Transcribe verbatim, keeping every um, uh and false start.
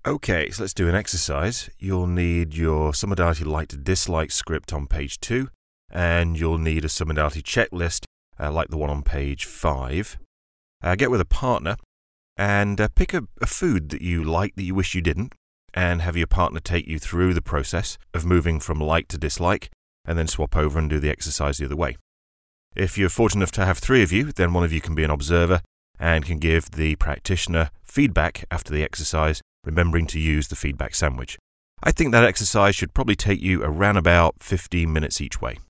Okay, so let's do an exercise. You'll need your Submodality like to dislike script on page two, and you'll need a Submodality checklist uh, like the one on page five. Uh, get with a partner and uh, pick a, a food that you like that you wish you didn't, and have your partner take you through the process of moving from like to dislike, and then swap over and do the exercise the other way. If you're fortunate enough to have three of you, then one of you can be an observer and can give the practitioner feedback after the exercise, remembering to use the feedback sandwich. I think that exercise should probably take you around about fifteen minutes each way.